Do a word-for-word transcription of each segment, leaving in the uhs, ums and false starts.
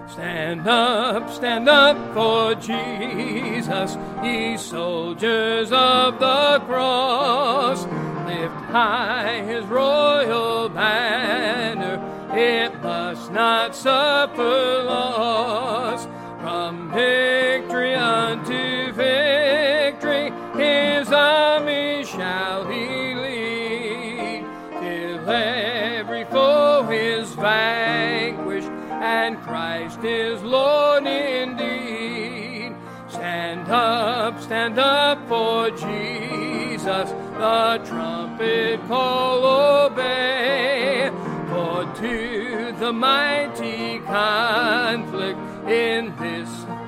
Stand up, stand up for Jesus, ye soldiers of the cross. Lift high his royal banner, it must not suffer loss. From victory unto victory, his army shall he lead, till every foe is vanquished, and Christ is Lord indeed. Stand up, stand up for Jesus, the trumpet call obey. For to the mighty conflict in this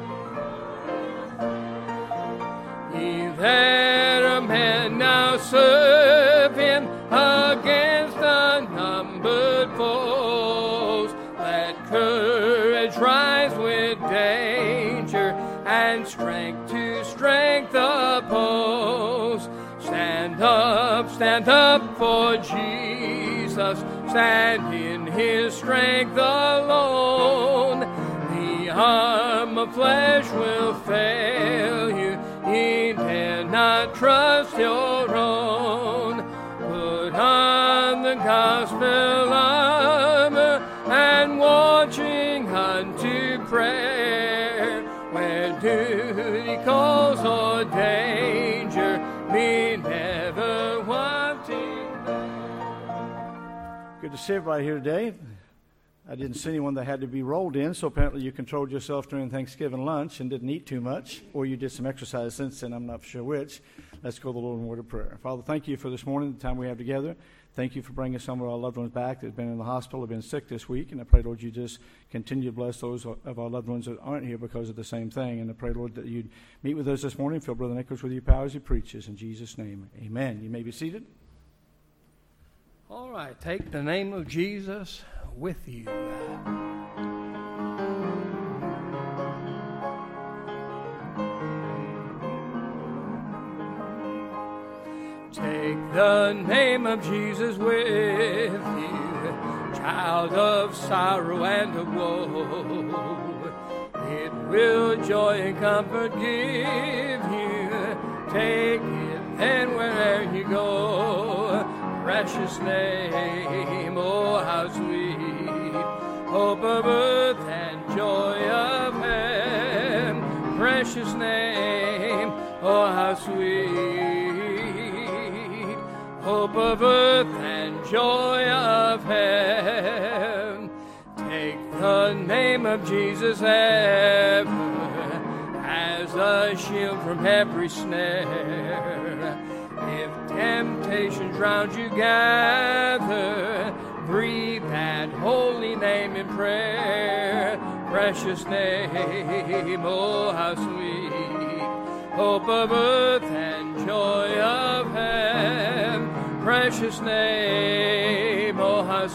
ye there are men now serve him against unnumbered foes. Let courage rise with danger, and strength to strength oppose. Stand up, stand up for Jesus, stand in his strength alone. The arm of flesh will fail you, ye dare not trust your own. Put on the gospel armor, and watching unto prayer, where duty calls or danger, be never wanting there. Good to see everybody here today. I didn't see anyone that had to be rolled in, so apparently you controlled yourself during Thanksgiving lunch and didn't eat too much, or you did some exercise since then, I'm not sure which. Let's go to the Lord in word of prayer. Father, thank you for this morning, the time we have together. Thank you for bringing some of our loved ones back that have been in the hospital, have been sick this week, and I pray, Lord, you just continue to bless those of our loved ones that aren't here because of the same thing, and I pray, Lord, that you'd meet with us this morning. Fill Brother Nicholas with your power as he preaches. In Jesus' name, amen. You may be seated. All right, take the name of Jesus with you. Take the name of Jesus with you, child of sorrow and of woe. It will joy and comfort give you. Take it then wherever you go. Precious name, oh how sweet, hope of earth and joy of heaven. Precious name, oh how sweet, hope of earth and joy of heaven. Take the name of Jesus ever as a shield from every snare. If temptations round you gather, breathe that holy name in prayer. Precious name, oh how sweet, hope of earth and joy of heaven. Precious name, oh how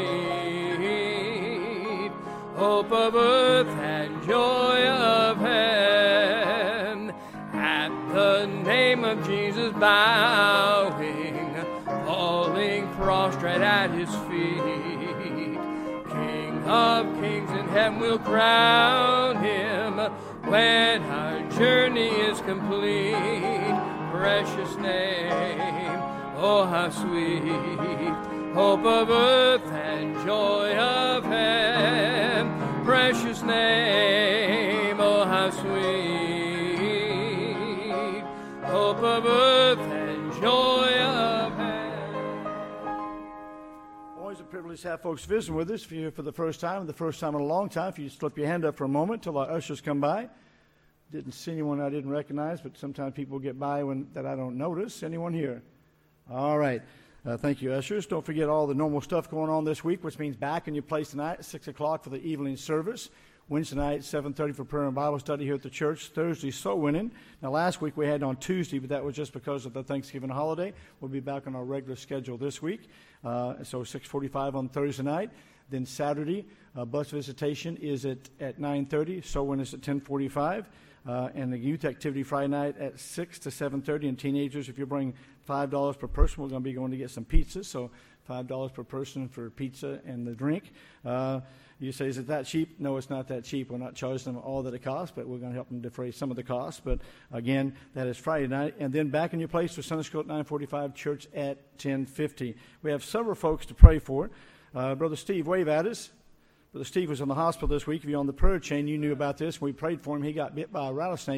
sweet, hope of earth and joy of heaven. At the name of Jesus bowing, falling prostrate at his feet, King of kings in heaven will crown him when our journey is complete. Precious name, oh how sweet, hope of earth and joy of heaven. Precious name, oh how sweet, hope of earth and joy of heaven. Always a privilege to have folks visiting with us. If you're here for the first time, the first time in a long time, if you slip your hand up for a moment till our ushers come by. Didn't see anyone I didn't recognize, but sometimes people get by when that I don't notice. Anyone here? All right. Uh, thank you, ushers. Don't forget all the normal stuff going on this week, which means back in your place tonight at six o'clock for the evening service. Wednesday night, seven thirty for prayer and Bible study here at the church. Thursday, soul winning. Now, last week we had on Tuesday, but that was just because of the Thanksgiving holiday. We'll be back on our regular schedule this week. Uh, so six forty-five on Thursday night. Then Saturday, uh, bus visitation is at, at nine thirty. Soul winning is at ten forty-five. Uh, and the youth activity Friday night at six to seven thirty. And teenagers, if you bring five dollars per person, we're going to be going to get some pizzas. So five dollars per person for pizza and the drink. Uh, you say, is it that cheap? No, it's not that cheap. We're not charging them all that it costs, but we're going to help them defray some of the costs. But again, that is Friday night. And then back in your place for Sunday school at nine forty-five, church at ten fifty. We have several folks to pray for. Uh, Brother Steve, wave at us. Brother Steve was in the hospital this week. If you're on the prayer chain, you knew about this. We prayed for him. He got bit by a rattlesnake.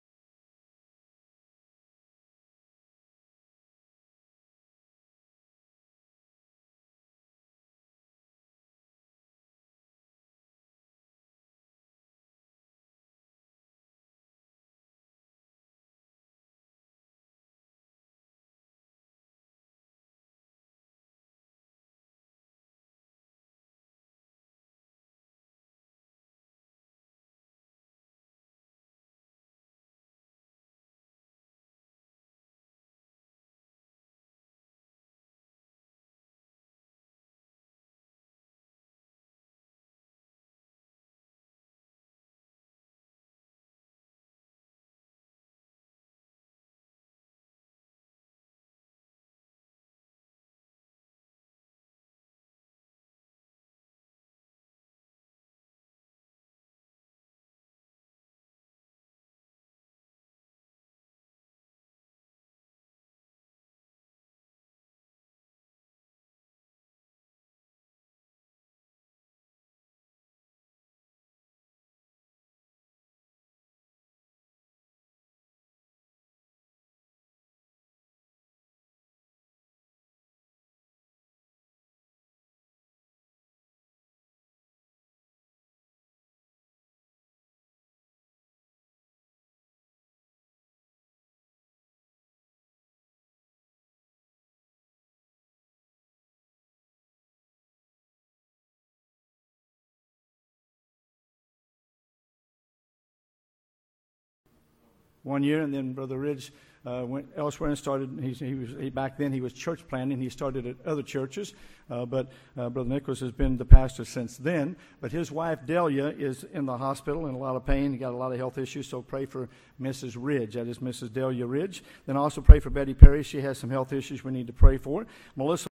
One year, and then Brother Ridge uh, went elsewhere and started. He, he was he, back then he was church planting. He started at other churches, uh, but uh, Brother Nicholas has been the pastor since then. But his wife Delia is in the hospital in a lot of pain. He got a lot of health issues. So pray for Missus Ridge. That is Missus Delia Ridge. Then also pray for Betty Perry. She has some health issues we need to pray for. Melissa.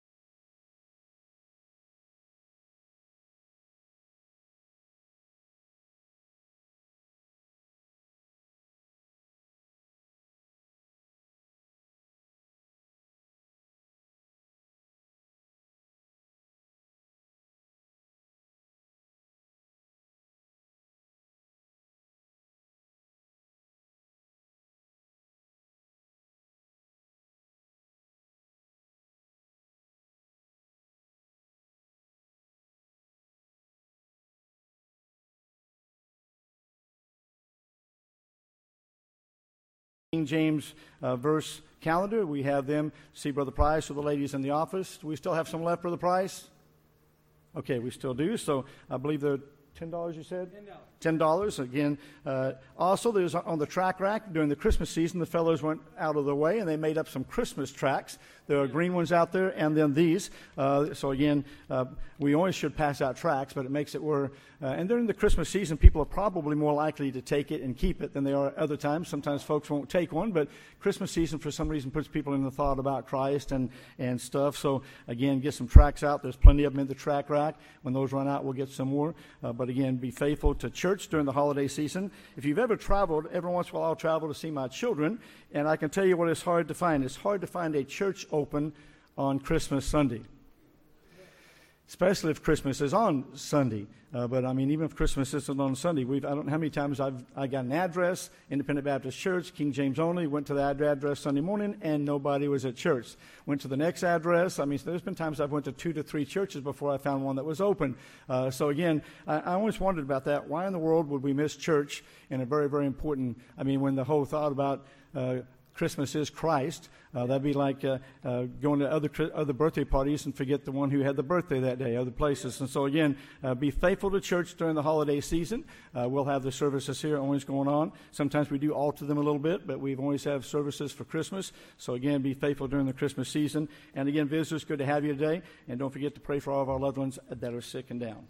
King James uh, verse calendar. We have them. See Brother Price or the ladies in the office. Do we still have some left, Brother Price? Okay, we still do. So I believe they're ten dollars, you said? ten dollars. ten dollars. Again, uh, also there's on the track rack during the Christmas season, the fellows went out of their way and they made up some Christmas tracks. There are green ones out there and then these. Uh, so again, uh, we always should pass out tracks, but it makes it where, uh, and during the Christmas season, people are probably more likely to take it and keep it than they are other times. Sometimes folks won't take one, but Christmas season for some reason puts people in the thought about Christ and, and stuff. So again, get some tracks out. There's plenty of them in the track rack. When those run out, we'll get some more. Uh, but again, be faithful to church during the holiday season. If you've ever traveled, every once in a while I'll travel to see my children, and I can tell you what is hard to find. It's hard to find a church open on Christmas Sunday, especially if Christmas is on Sunday. Uh, but, I mean, even if Christmas isn't on Sunday, we've, I don't know how many times I've I got an address, Independent Baptist Church, King James only, went to that address Sunday morning, and nobody was at church. Went to the next address. I mean, so there's been times I've went to two to three churches before I found one that was open. Uh, so, again, I, I always wondered about that. Why in the world would we miss church in a very, very important, I mean, when the whole thought about uh, Christmas is Christ, uh, that'd be like uh, uh, going to other other birthday parties and forget the one who had the birthday that day, other places. And so again, uh, be faithful to church during the holiday season. Uh, we'll have the services here always going on. Sometimes we do alter them a little bit, but we've always have services for Christmas. So again, be faithful during the Christmas season. And again, visitors, good to have you today. And don't forget to pray for all of our loved ones that are sick and down.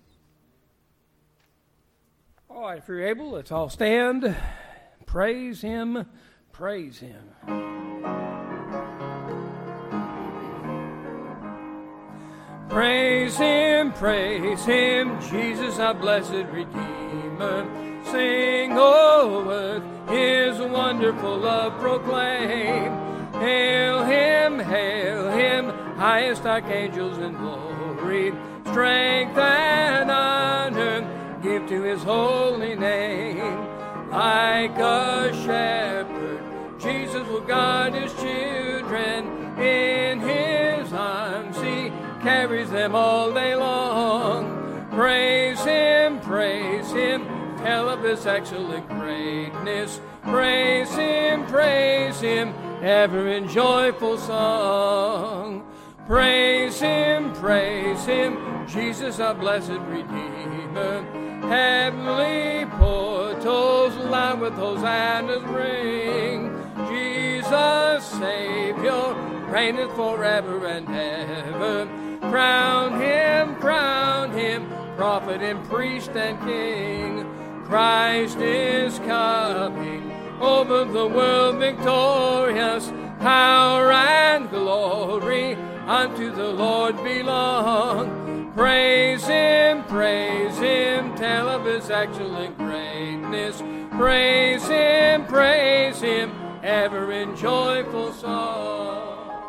All right, if you're able, let's all stand. Praise Him. Praise Him. Praise him, praise him, Jesus our blessed Redeemer. Sing, O earth, his wonderful love proclaim. Hail him, hail him, highest archangels in glory. Strength and honor give to his holy name. Like a shepherd, Jesus will guard his children. In his arms he carries them all day long. Praise him, praise him, tell of his excellent greatness. Praise him, praise him, ever in joyful song. Praise him, praise him, Jesus our blessed Redeemer. Heavenly portals loud with hosannas ring. Jesus, Savior, reigneth forever and ever. Crown him, crown him, prophet and priest and king. Christ is coming, over the world victorious. Power and glory unto the Lord belong. Praise him, praise him, tell of his excellent greatness. Praise him, praise him, ever in joyful song.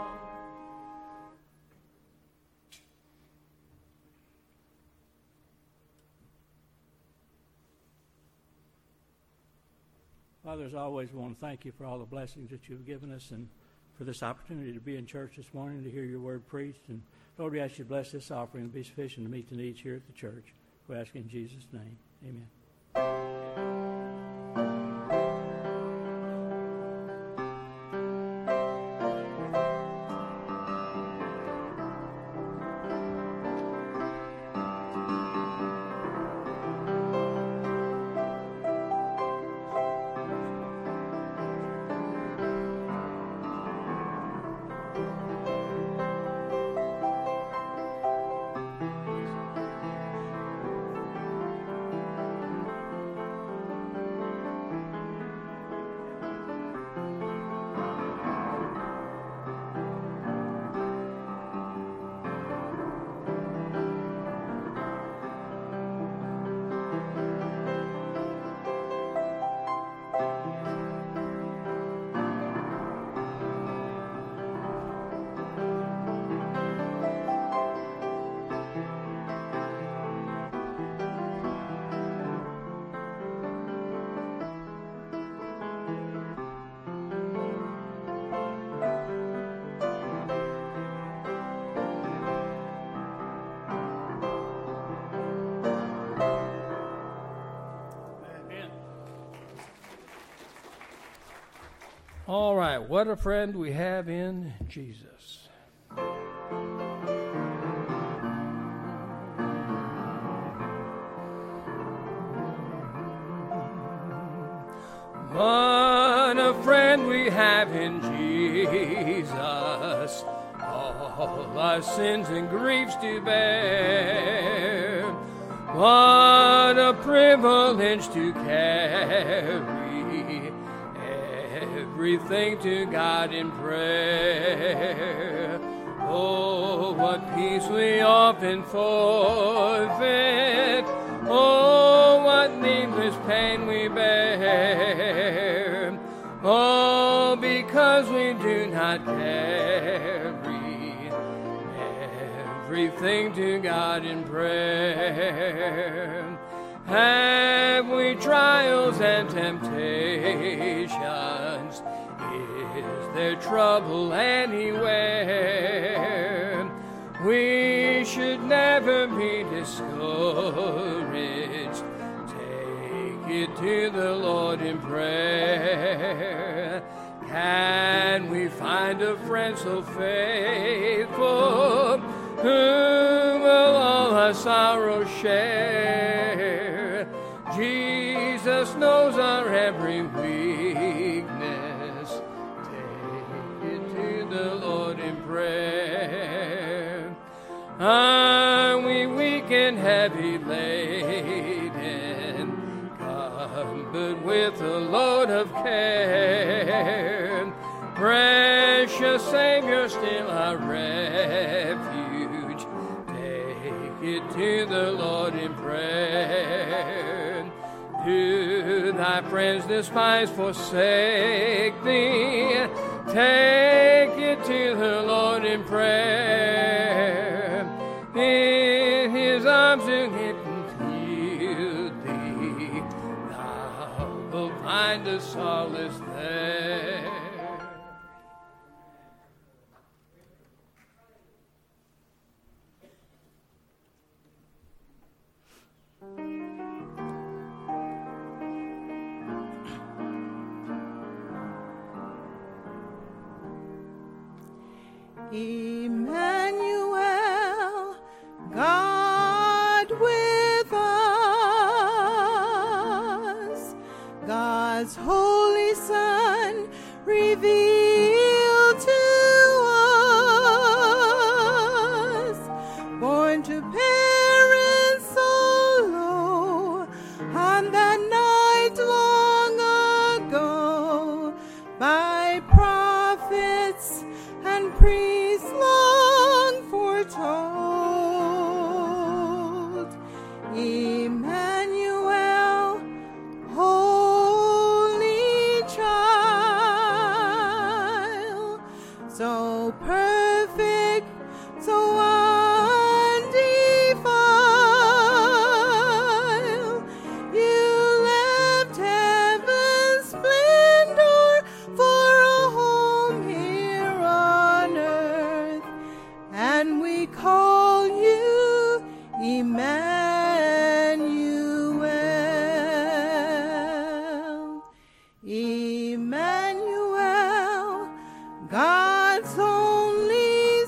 Father, as always, we want to thank you for all the blessings that you've given us and for this opportunity to be in church this morning to hear your word preached. And Lord, we ask you to bless this offering and be sufficient to meet the needs here at the church. We ask in Jesus' name. Amen. All right, what a friend we have in Jesus. What a friend we have in Jesus, all our sins and griefs to bear. What a privilege to carry everything to God in prayer. Oh, what peace we often forfeit. Oh, what needless pain we bear. Oh, because we do not carry everything to God in prayer. Have we trials and temptations? Is there trouble anywhere? We should never be discouraged. Take it to the Lord in prayer. Can we find a friend so faithful who will all our sorrows share? Jesus knows our every weakness. Take it to the Lord in prayer. Are we weak and heavy laden, covered with a load of care? Precious Savior, still our refuge. to the Lord in prayer. Do thy friends despise, forsake thee? Take it to the Lord in prayer. In his arms to him heal thee. Thou wilt find a solace there. Emmanuel, God with us, God's Holy Son revealed to us, born to parents so low on that night long ago, by prophets and priests long foretold. Emmanuel, holy child, so perfect, so undefiled, you left heaven's splendor for a home here on earth, and we call you Emmanuel. Emmanuel, God's only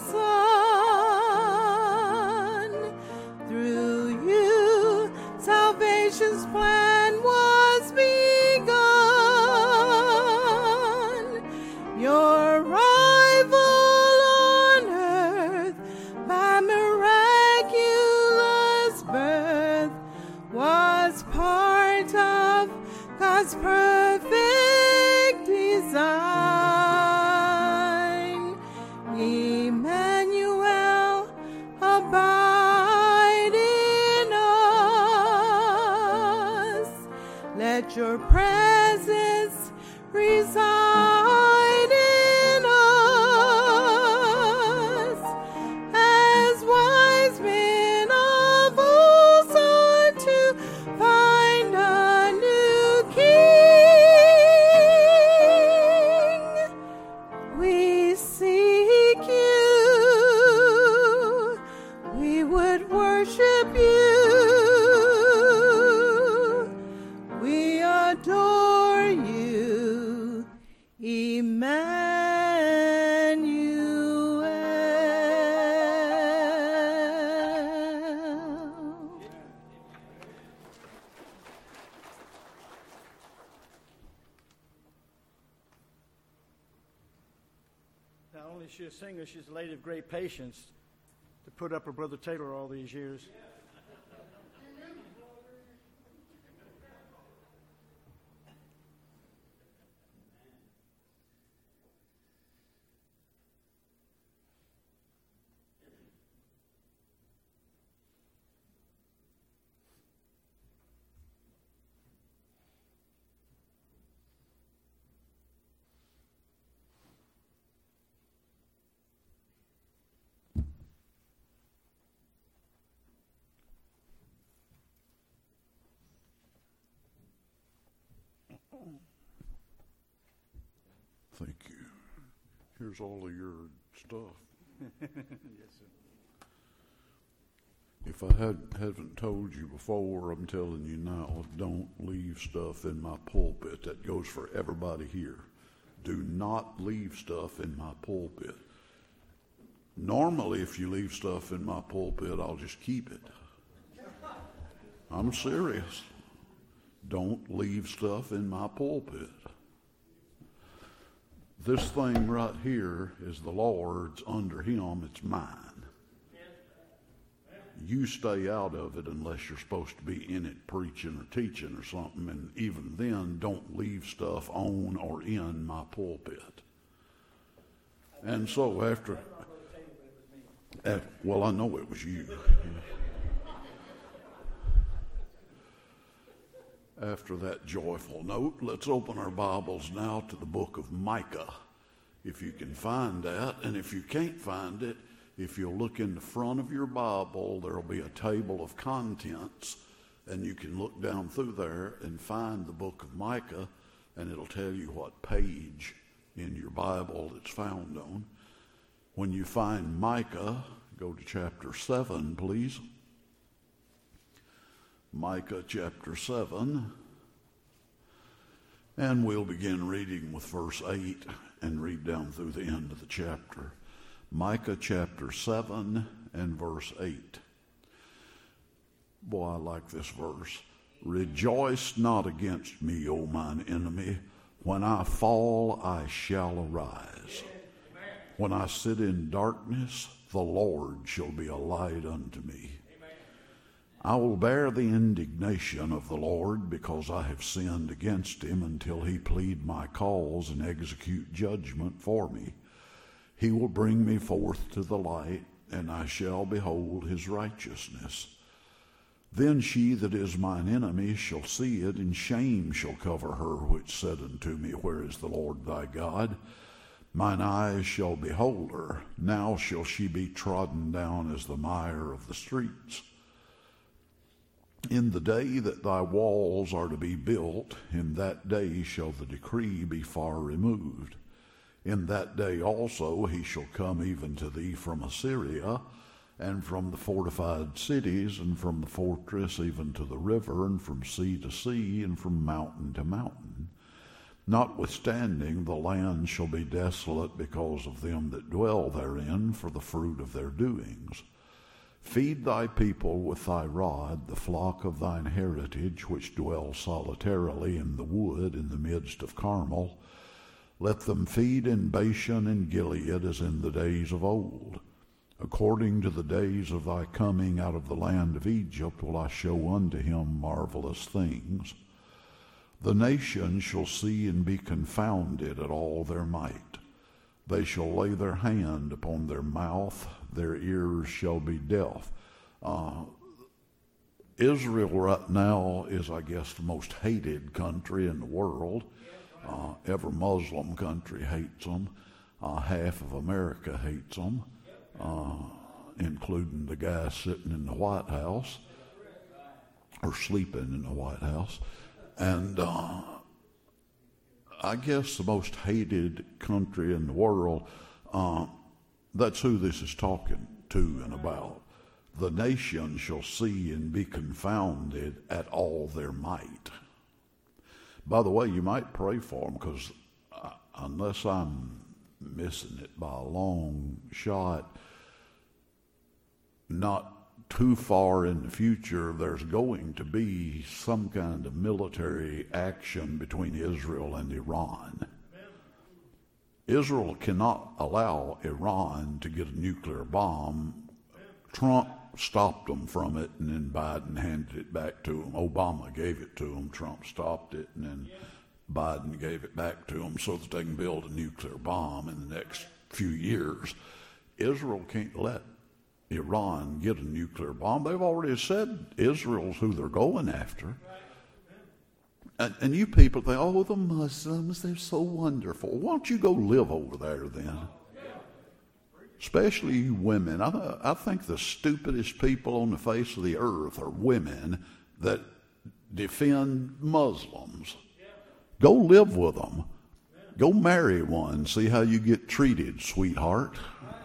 Son. Through you, salvation's plan was begun. Your arrival on earth by miraculous birth was part of God's perfect design. Emmanuel, abide in us. Let your presence reside in us, as wise men of old sought to find a new king. We seek you, we would worship you, we adore you, Emmanuel. Not only is she a singer, she's a lady of great patience to put up with Brother Taylor all these years. Thank you. Here's all of your stuff. Yes, sir. If I had, haven't told you before, I'm telling you now, don't leave stuff in my pulpit. That goes for everybody here. Do not leave stuff in my pulpit. Normally, if you leave stuff in my pulpit, I'll just keep it. I'm serious. Don't leave stuff in my pulpit. This thing right here is the Lord's. Under him, it's mine. You stay out of it unless you're supposed to be in it preaching or teaching or something, and even then, don't leave stuff on or in my pulpit. And so after, after well, I know it was you. After that joyful note, let's open our Bibles now to the book of Micah, if you can find that. And if you can't find it, if you'll look in the front of your Bible, there will be a table of contents, and you can look down through there and find the book of Micah, and it'll tell you what page in your Bible it's found on. When you find Micah, go to chapter seven, please. Micah chapter seven, and we'll begin reading with verse eight and read down through the end of the chapter. Micah chapter seven and verse eight. Boy, I like this verse. Rejoice not against me, O mine enemy. When I fall, I shall arise. When I sit in darkness, the Lord shall be a light unto me. I will bear the indignation of the Lord because I have sinned against him until he plead my cause and execute judgment for me. He will bring me forth to the light, and I shall behold his righteousness. Then she that is mine enemy shall see it, and shame shall cover her which said unto me, Where is the Lord thy God? Mine eyes shall behold her. Now shall she be trodden down as the mire of the streets. In the day that thy walls are to be built, in that day shall the decree be far removed. In that day also he shall come even to thee from Assyria, and from the fortified cities, and from the fortress even to the river, and from sea to sea, and from mountain to mountain. Notwithstanding, the land shall be desolate because of them that dwell therein, for the fruit of their doings. Feed thy people with thy rod, the flock of thine heritage, which dwell solitarily in the wood in the midst of Carmel. Let them feed in Bashan and Gilead as in the days of old. According to the days of thy coming out of the land of Egypt will I show unto him marvelous things. The nations shall see and be confounded at all their might. They shall lay their hand upon their mouth, their ears shall be deaf. Uh, Israel right now is, I guess, the most hated country in the world. Uh, every Muslim country hates them. Uh, half of America hates them, uh, including the guy sitting in the White House, or sleeping in the White House. And uh, I guess the most hated country in the world, uh, that's who this is talking to and about. The nation shall see and be confounded at all their might. By the way, you might pray for them, because uh, unless I'm missing it by a long shot, not too far in the future, there's going to be some kind of military action between Israel and Iran. Israel cannot allow Iran to get a nuclear bomb. Trump stopped them from it, and then Biden handed it back to him. Obama gave it to him. Trump stopped it, and then Biden gave it back to them so that they can build a nuclear bomb in the next few years. Israel can't let Iran get a nuclear bomb. They've already said Israel's who they're going after. And, and you people think, oh, the Muslims, they're so wonderful. Why don't you go live over there then? Especially you women. I, I think the stupidest people on the face of the earth are women that defend Muslims. Go live with them. Go marry one. See how you get treated, sweetheart.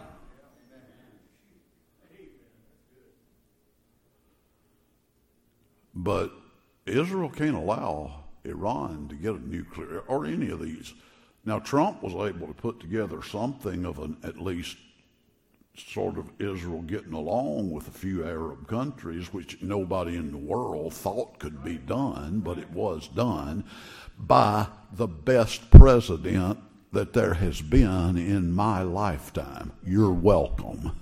But Israel can't allow Iran to get a nuclear, or any of these. Now, Trump was able to put together something of an, at least sort of Israel getting along with a few Arab countries, which nobody in the world thought could be done, but it was done by the best president that there has been in my lifetime. You're welcome.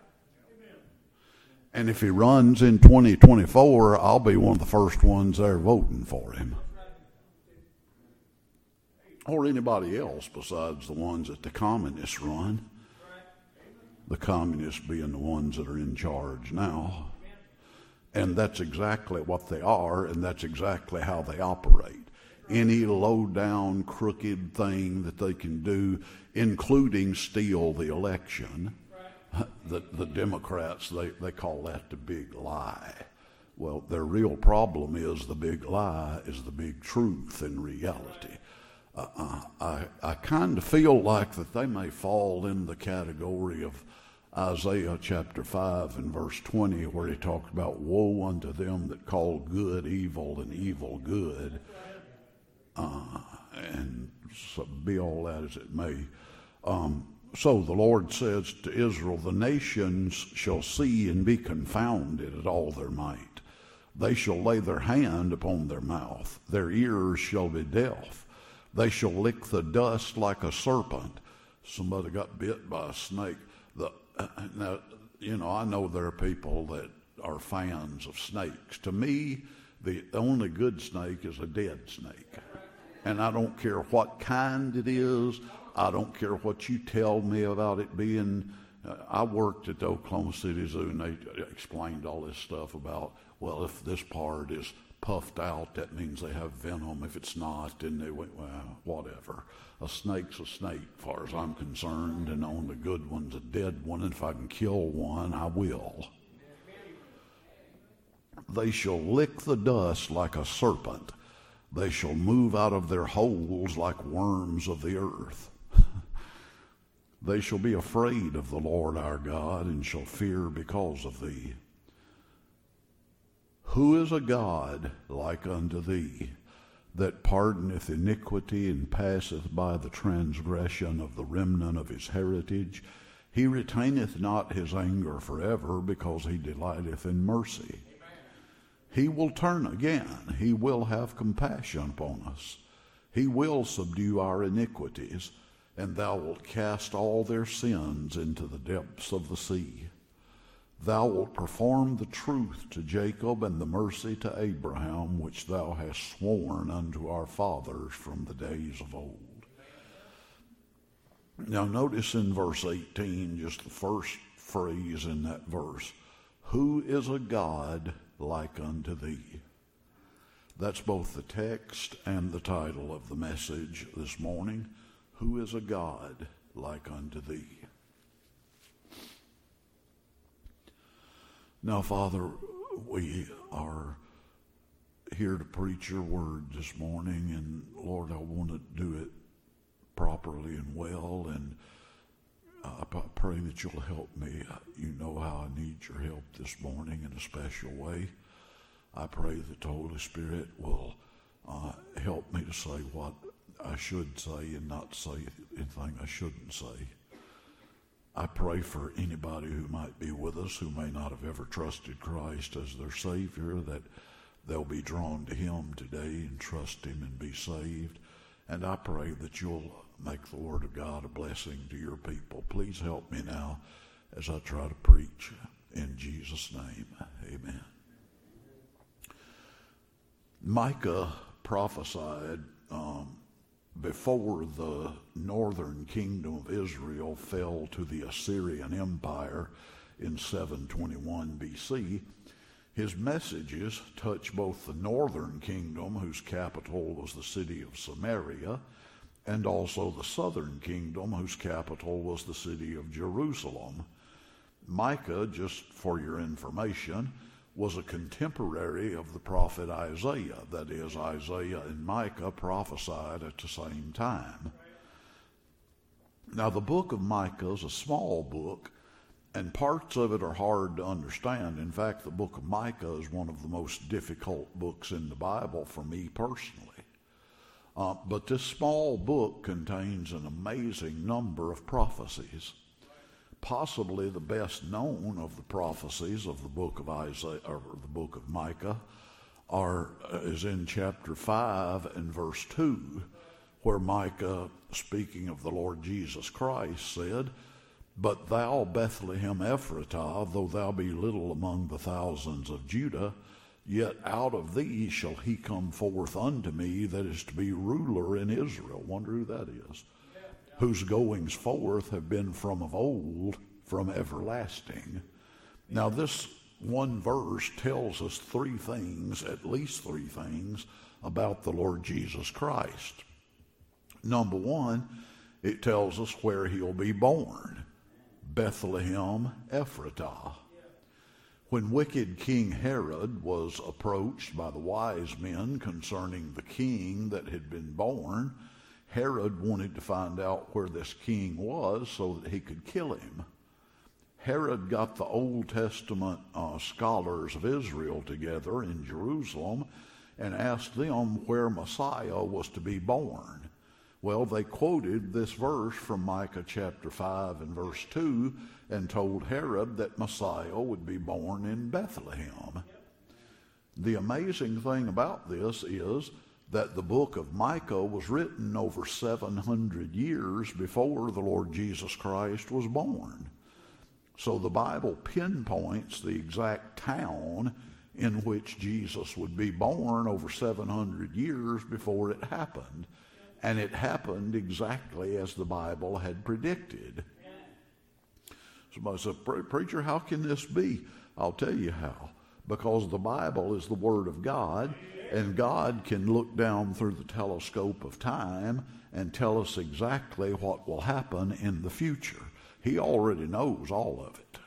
And if he runs in twenty twenty-four, I'll be one of the first ones there voting for him. Or anybody else besides the ones that the communists run. The communists being the ones that are in charge now. And that's exactly what they are, and that's exactly how they operate. Any low-down, crooked thing that they can do, including steal the election, the, the Democrats, they, they call that the big lie. Well, their real problem is the big lie is the big truth in reality. Uh, I, I kind of feel like that they may fall in the category of Isaiah chapter five and verse twenty, where he talks about woe unto them that call good evil and evil good. Uh, and so be all that as it may. Um, so the Lord says to Israel, the nations shall see and be confounded at all their might. They shall lay their hand upon their mouth. Their ears shall be deaf. They shall lick the dust like a serpent. Somebody got bit by a snake. The, uh, now, you know, I know there are people that are fans of snakes. To me, the only good snake is a dead snake. And I don't care what kind it is. I don't care what you tell me about it being. Uh, I worked at the Oklahoma City Zoo, and they explained all this stuff about, well, if this part is puffed out, that means they have venom. If it's not, then they went, well, whatever. A snake's a snake, as far as I'm concerned, and the only good one's a dead one. And if I can kill one, I will. They shall lick the dust like a serpent. They shall move out of their holes like worms of the earth. They shall be afraid of the Lord our God, and shall fear because of thee. Who is a God like unto thee, that pardoneth iniquity and passeth by the transgression of the remnant of his heritage? He retaineth not his anger forever, because he delighteth in mercy. He will turn again. He will have compassion upon us. He will subdue our iniquities, and thou wilt cast all their sins into the depths of the sea. Thou wilt perform the truth to Jacob and the mercy to Abraham, which thou hast sworn unto our fathers from the days of old. Now notice in verse eighteen, just the first phrase in that verse, who is a God like unto thee? That's both the text and the title of the message this morning. Who is a God like unto thee? Now, Father, we are here to preach your word this morning, and Lord, I want to do it properly and well, and I pray that you'll help me. You know how I need your help this morning in a special way. I pray that the Holy Spirit will uh, help me to say what I should say and not say anything I shouldn't say. I pray for anybody who might be with us who may not have ever trusted Christ as their Savior, that they'll be drawn to him today and trust him and be saved. And I pray that you'll make the Word of God a blessing to your people. Please help me now as I try to preach. In Jesus' name, amen. Micah prophesied um, before the northern kingdom of Israel fell to the Assyrian Empire in seven twenty-one B C, his messages touch both the northern kingdom, whose capital was the city of Samaria, and also the southern kingdom, whose capital was the city of Jerusalem. Micah, just for your information, was a contemporary of the prophet Isaiah. That is, Isaiah and Micah prophesied at the same time. Now, the book of Micah is a small book, and parts of it are hard to understand. In fact, the book of Micah is one of the most difficult books in the Bible for me personally. Uh, but this small book contains an amazing number of prophecies. Possibly the best known of the prophecies of the book of Isaiah, or the book of Micah, are is in chapter five and verse two, where Micah, speaking of the Lord Jesus Christ, said, "But thou, Bethlehem Ephratah, though thou be little among the thousands of Judah, yet out of thee shall he come forth unto me that is to be ruler in Israel." Wonder who that is. Whose goings forth have been from of old, from everlasting. Now this one verse tells us three things, at least three things, about the Lord Jesus Christ. Number one, it tells us where he'll be born. Bethlehem Ephratah. When wicked King Herod was approached by the wise men concerning the king that had been born, Herod wanted to find out where this king was so that he could kill him. Herod got the Old Testament uh, scholars of Israel together in Jerusalem and asked them where Messiah was to be born. Well, they quoted this verse from Micah chapter five and verse two and told Herod that Messiah would be born in Bethlehem. The amazing thing about this is that the book of Micah was written over seven hundred years before the Lord Jesus Christ was born. So the Bible pinpoints the exact town in which Jesus would be born over seven hundred years before it happened. And it happened exactly as the Bible had predicted. Somebody said, "Preacher, how can this be?" I'll tell you how. Because the Bible is the Word of God, and God can look down through the telescope of time and tell us exactly what will happen in the future. He already knows all of it.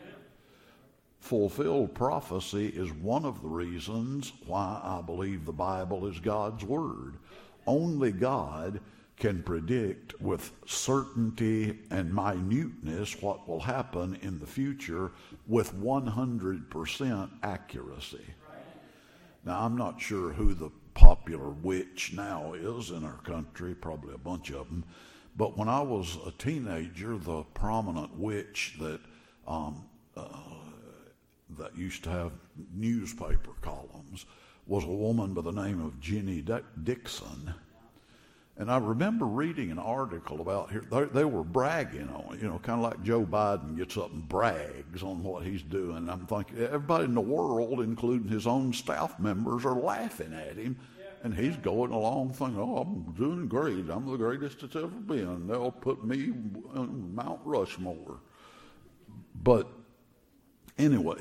Fulfilled prophecy is one of the reasons why I believe the Bible is God's Word. Only God can predict with certainty and minuteness what will happen in the future with one hundred percent accuracy. Now, I'm not sure who the popular witch now is in our country, probably a bunch of them. But when I was a teenager, the prominent witch that um, uh, that used to have newspaper columns was a woman by the name of Jenny Dixon. And I remember reading an article about here. They, they were bragging on it, you know, kind of like Joe Biden gets up and brags on what he's doing. And I'm thinking, everybody in the world, including his own staff members, are laughing at him. And he's going along thinking, "Oh, I'm doing great. I'm the greatest it's ever been. They'll put me on Mount Rushmore." But anyway,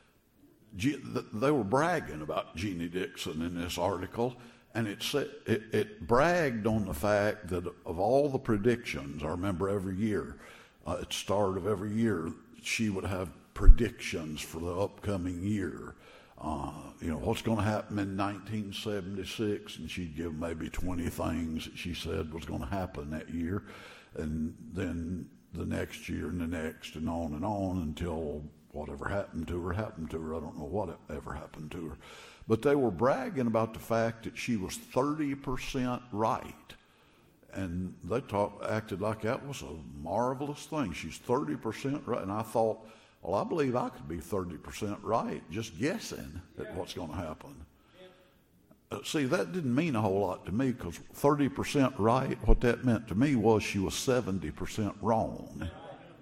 they were bragging about Jeannie Dixon in this article, and it, said, it, it bragged on the fact that of all the predictions, I remember every year, uh, at the start of every year, she would have predictions for the upcoming year. Uh, you know, what's going to happen in nineteen seventy-six, and she'd give maybe twenty things that she said was going to happen that year, and then the next year and the next, and on and on until whatever happened to her happened to her. I don't know what ever happened to her. But they were bragging about the fact that she was thirty percent right. And they talk, acted like that was a marvelous thing. She's thirty percent right. And I thought, well, I believe I could be thirty percent right just guessing at what's going to happen. Uh, see, that didn't mean a whole lot to me, because thirty percent right, what that meant to me was she was seventy percent wrong.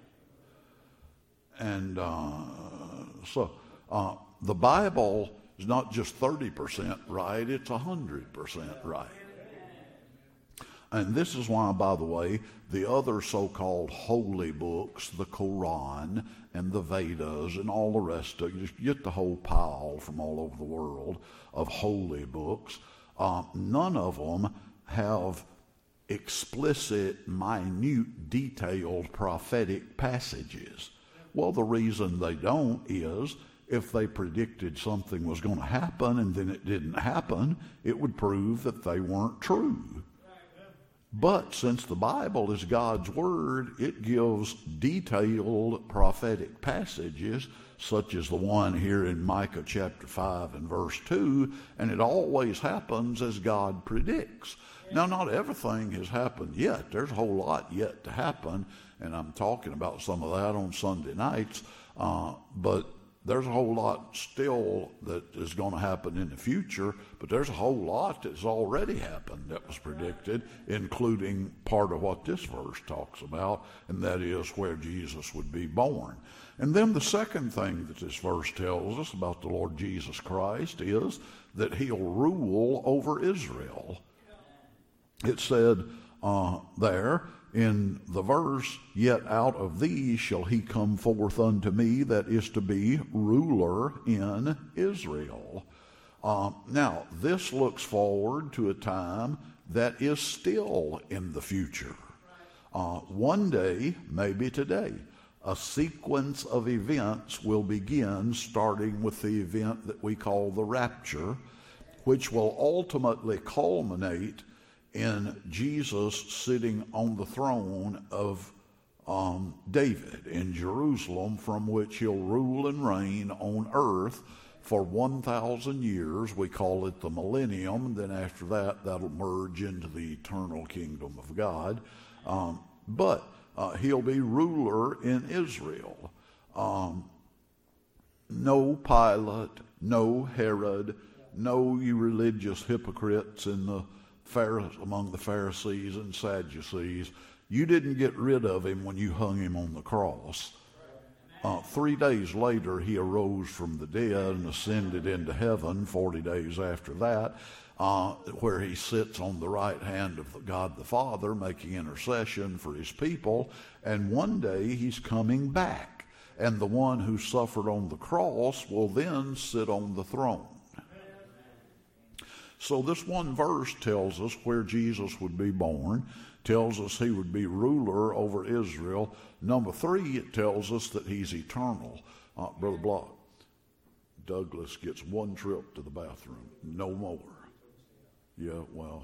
And uh, so uh, the Bible is not just thirty percent right, it's one hundred percent right. And this is why, by the way, the other so-called holy books, the Quran and the Vedas and all the rest of it, you just get the whole pile from all over the world of holy books, uh, none of them have explicit, minute, detailed prophetic passages. Well, the reason they don't is if they predicted something was going to happen and then it didn't happen, it would prove that they weren't true. But since the Bible is God's Word, it gives detailed prophetic passages, such as the one here in Micah chapter five and verse two, and it always happens as God predicts. Now, not everything has happened yet. There's a whole lot yet to happen, and I'm talking about some of that on Sunday nights, uh, but there's a whole lot still that is going to happen in the future, but there's a whole lot that's already happened that was predicted, including part of what this verse talks about, and that is where Jesus would be born. And then the second thing that this verse tells us about the Lord Jesus Christ is that he'll rule over Israel. It said, uh, there in the verse, yet out of these shall he come forth unto me that is to be ruler in Israel. Uh, now, this looks forward to a time that is still in the future. Uh, one day, maybe today, a sequence of events will begin, starting with the event that we call the rapture, which will ultimately culminate in Jesus sitting on the throne of um, David in Jerusalem, from which he'll rule and reign on earth for one thousand years. We call it the millennium. And then after that, that'll merge into the eternal kingdom of God. Um, but uh, he'll be ruler in Israel. Um, no Pilate, no Herod, no you religious hypocrites in the Pharisees, among the Pharisees and Sadducees. You didn't get rid of him when you hung him on the cross. Uh, three days later, he arose from the dead and ascended into heaven. Forty days after that, uh, where he sits on the right hand of God the Father, making intercession for his people. And one day he's coming back, and the one who suffered on the cross will then sit on the throne. So this one verse tells us where Jesus would be born, tells us he would be ruler over Israel. Number three, it tells us that he's eternal. Uh, Brother Block, Douglas gets one trip to the bathroom, no more. Yeah, well,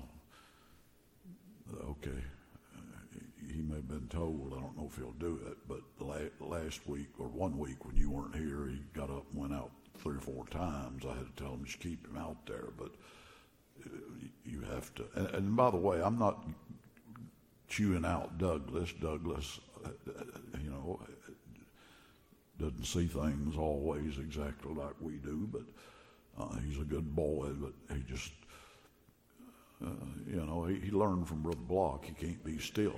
okay. He may have been told, I don't know if he'll do it, but last week or one week when you weren't here, he got up and went out three or four times. I had to tell him to keep him out there, but you have to. And, and by the way, I'm not chewing out Douglas. Douglas, you know, doesn't see things always exactly like we do, but uh, he's a good boy, but he just, uh, you know, he, he learned from Brother Block. He can't be still.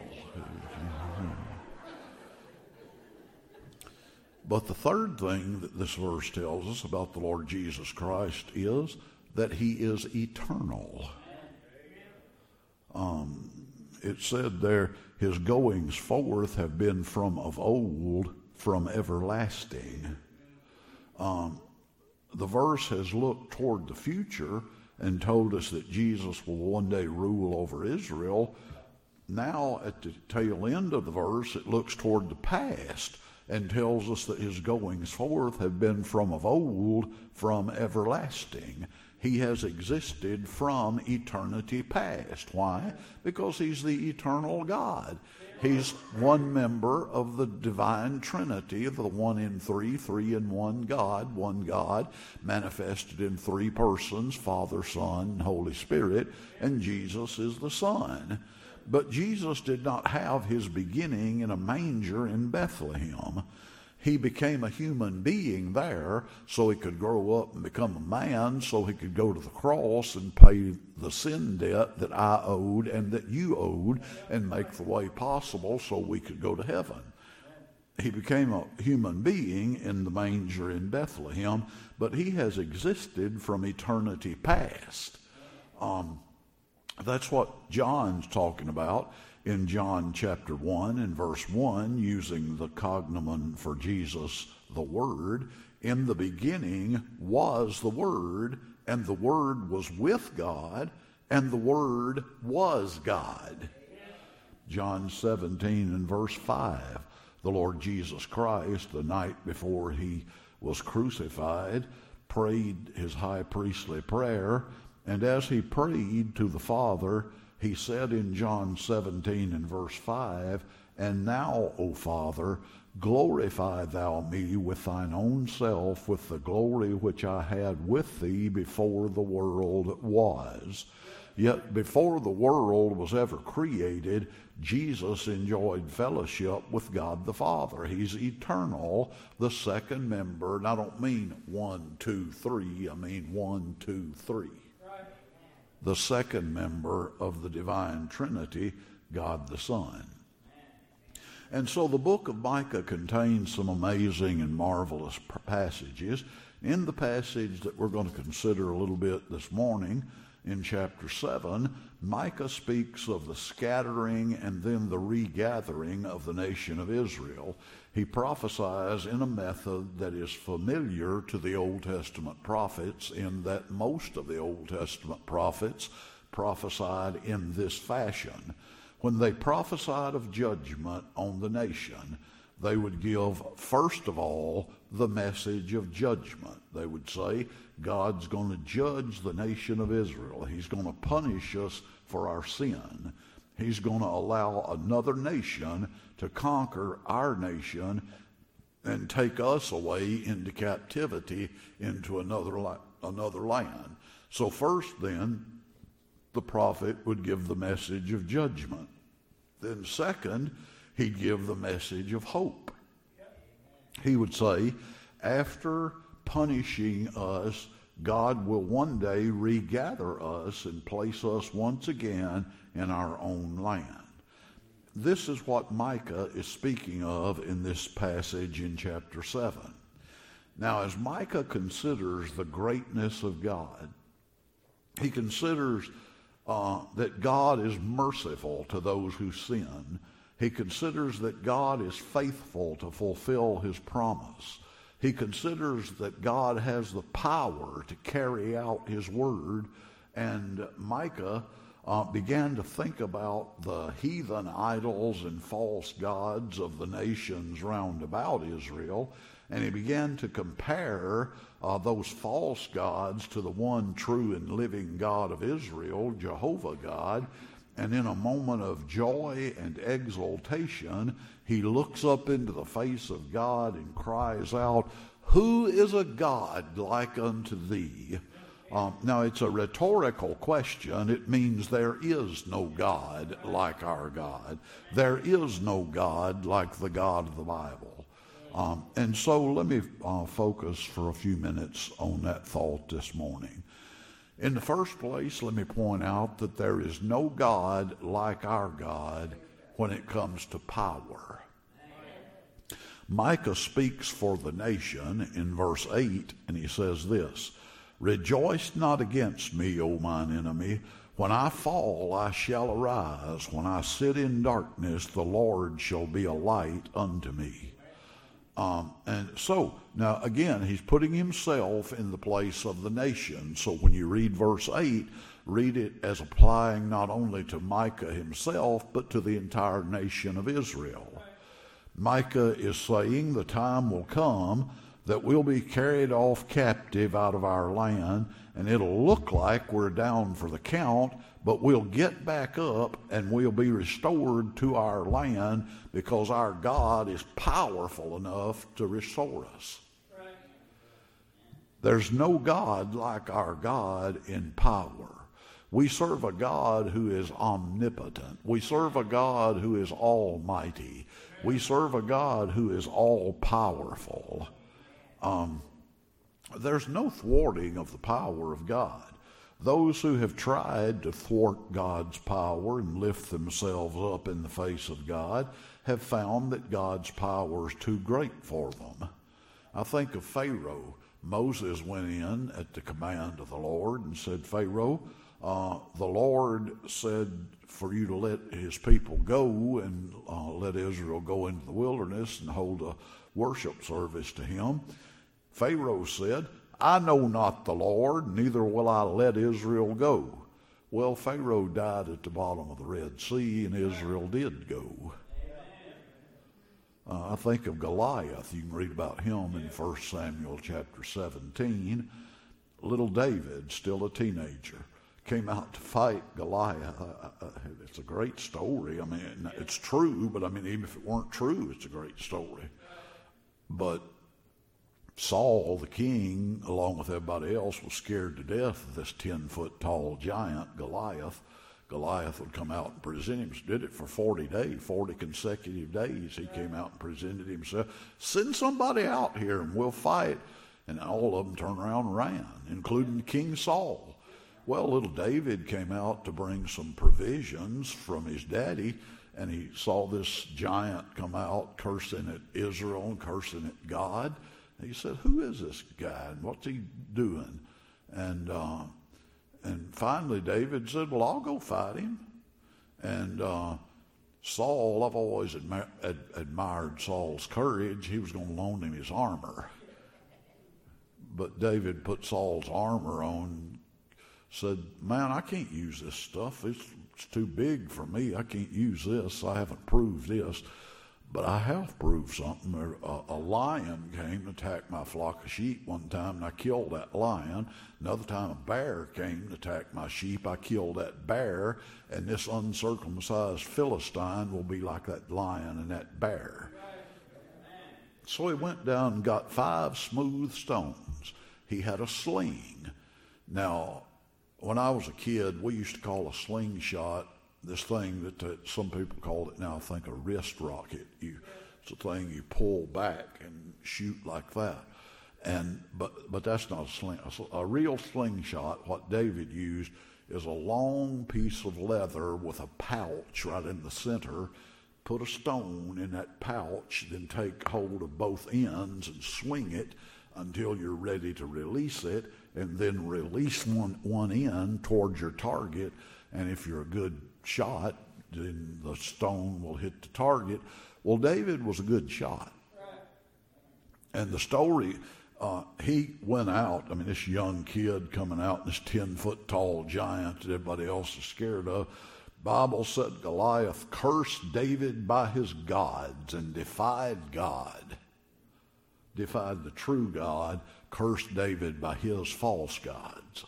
But the third thing that this verse tells us about the Lord Jesus Christ is that he is eternal. Um, it said there, his goings forth have been from of old, from everlasting. Um, the verse has looked toward the future and told us that Jesus will one day rule over Israel. Now, at the tail end of the verse, it looks toward the past and tells us that his goings forth have been from of old, from everlasting. He has existed from eternity past. Why? Because he's the eternal God. He's one member of the divine Trinity, of the one in three, three in one God, one God, manifested in three persons, Father, Son, and Holy Spirit, and Jesus is the Son. But Jesus did not have his beginning in a manger in Bethlehem. He became a human being there so he could grow up and become a man, so he could go to the cross and pay the sin debt that I owed and that you owed and make the way possible so we could go to heaven. He became a human being in the manger in Bethlehem, but he has existed from eternity past. Um, that's what John's talking about in John chapter one and verse one, using the cognomen for Jesus, the Word. In the beginning was the Word, and the Word was with God, and the Word was God. John seventeen and verse five, the Lord Jesus Christ, the night before he was crucified, prayed his high priestly prayer, and as he prayed to the Father, he said in John seventeen and verse five, "And now, O Father, glorify thou me with thine own self, with the glory which I had with thee before the world was." Yet before the world was ever created, Jesus enjoyed fellowship with God the Father. He's eternal, the second member. And I don't mean one, two, three. I mean one, two, three. The second member of the divine Trinity, God the Son. And so the book of Micah contains some amazing and marvelous passages. In the passage that we're going to consider a little bit this morning, in chapter seven, Micah speaks of the scattering and then the regathering of the nation of Israel. He prophesies in a method that is familiar to the Old Testament prophets, in that most of the Old Testament prophets prophesied in this fashion. When they prophesied of judgment on the nation, they would give, first of all, the message of judgment. They would say, God's going to judge the nation of Israel. He's going to punish us for our sin. He's going to allow another nation to conquer our nation and take us away into captivity into another, la- another land. So first then, the prophet would give the message of judgment. Then second, he'd give the message of hope. He would say, after punishing us, God will one day regather us and place us once again in our own land. This is what Micah is speaking of in this passage in chapter seven. Now, as Micah considers the greatness of God, he considers uh, that God is merciful to those who sin. He considers that God is faithful to fulfill his promise. He considers that God has the power to carry out his word. And Micah uh, began to think about the heathen idols and false gods of the nations round about Israel. And he began to compare uh, those false gods to the one true and living God of Israel, Jehovah God. And in a moment of joy and exultation, he looks up into the face of God and cries out, "Who is a God like unto thee?" Um, now, it's a rhetorical question. It means there is no God like our God. There is no God like the God of the Bible. Um, and so let me uh, focus for a few minutes on that thought this morning. In the first place, let me point out that there is no God like our God when it comes to power. Micah speaks for the nation in verse eight, and he says this, "Rejoice not against me, O mine enemy. When I fall, I shall arise. When I sit in darkness, the Lord shall be a light unto me." Um, and so, now again, he's putting himself in the place of the nation. So when you read verse eight, read it as applying not only to Micah himself, but to the entire nation of Israel. Micah is saying the time will come that we'll be carried off captive out of our land, and it'll look like we're down for the count, but we'll get back up and we'll be restored to our land because our God is powerful enough to restore us. Right. There's no God like our God in power. We serve a God who is omnipotent. We serve a God who is almighty. We serve a God who is all-powerful. Um, there's no thwarting of the power of God. Those who have tried to thwart God's power and lift themselves up in the face of God have found that God's power is too great for them. I think of Pharaoh. Moses went in at the command of the Lord and said, "Pharaoh, uh, the Lord said for you to let his people go and uh, let Israel go into the wilderness and hold a worship service to him." Pharaoh said, "I know not the Lord, neither will I let Israel go." Well, Pharaoh died at the bottom of the Red Sea, and Israel did go. Uh, I think of Goliath. You can read about him in First Samuel chapter seventeen. Little David, still a teenager, came out to fight Goliath. Uh, uh, it's a great story. I mean, it's true, but I mean, even if it weren't true, it's a great story. But Saul, the king, along with everybody else, was scared to death of this ten-foot tall giant, Goliath. Goliath would come out and present himself. Did it for forty days, forty consecutive days. He came out and presented himself. "Send somebody out here and we'll fight." And all of them turned around and ran, including King Saul. Well, little David came out to bring some provisions from his daddy, and he saw this giant come out cursing at Israel and cursing at God. He said, "Who is this guy and what's he doing?" And uh, and finally David said, well, I'll go fight him. And uh, Saul, I've always admi- ad- admired Saul's courage. He was going to loan him his armor. But David put Saul's armor on, said, man, I can't use this stuff. It's, it's too big for me. I can't use this. I haven't proved this. But I have proved something. A, a lion came to attack my flock of sheep one time, and I killed that lion. Another time, a bear came to attack my sheep. I killed that bear. And this uncircumcised Philistine will be like that lion and that bear. So he went down and got five smooth stones. He had a sling. Now, when I was a kid, we used to call a slingshot this thing that uh, some people call it now, I think, a wrist rocket. You, it's a thing you pull back and shoot like that. And but but that's not a sling. A, a real slingshot, what David used, is a long piece of leather with a pouch right in the center. Put a stone in that pouch, then take hold of both ends and swing it until you're ready to release it, and then release one, one end towards your target. And if you're a good shot, then the stone will hit the target. Well, David was a good shot. And the story, uh, he went out, I mean, this young kid coming out, this ten-foot tall giant that everybody else is scared of. Bible said Goliath cursed David by his gods and defied God. Defied the true God, cursed David by his false gods.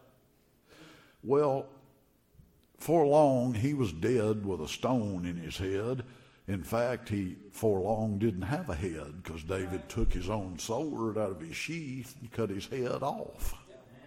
Well, for long he was dead with a stone in his head. In fact, he for long didn't have a head because David took his own sword out of his sheath and cut his head off.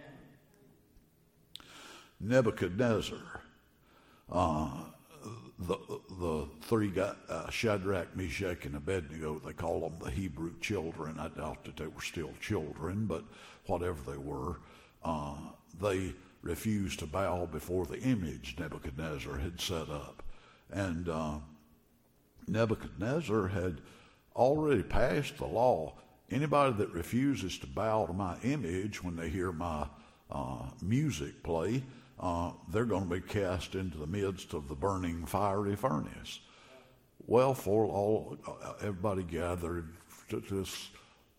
Nebuchadnezzar, uh, the the three guys, uh, Shadrach, Meshach, and Abednego, they call them the Hebrew children. I doubt that they were still children, but whatever they were, uh, they refused to bow before the image Nebuchadnezzar had set up. And uh, Nebuchadnezzar had already passed the law. Anybody that refuses to bow to my image when they hear my uh, music play, uh, they're going to be cast into the midst of the burning fiery furnace. Well, for all uh, everybody gathered to this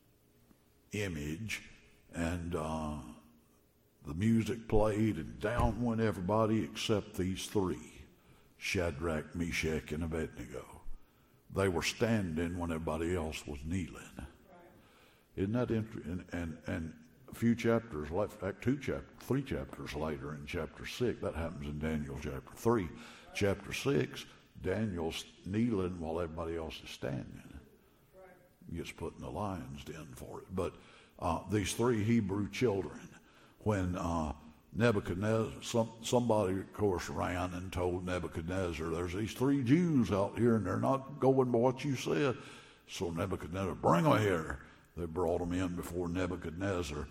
image, and uh, the music played, and down went everybody except these three, Shadrach, Meshach, and Abednego. They were standing when everybody else was kneeling. Isn't that interesting? And, and, and a few chapters, like two chapters, three chapters later in chapter six, that happens in Daniel chapter three. Chapter six, Daniel's kneeling while everybody else is standing. He gets put in the lion's den for it. But uh, these three Hebrew children, when uh, Nebuchadnezzar, some, somebody, of course, ran and told Nebuchadnezzar, there's these three Jews out here and they're not going by what you said. So Nebuchadnezzar, bring them here. They brought them in before Nebuchadnezzar.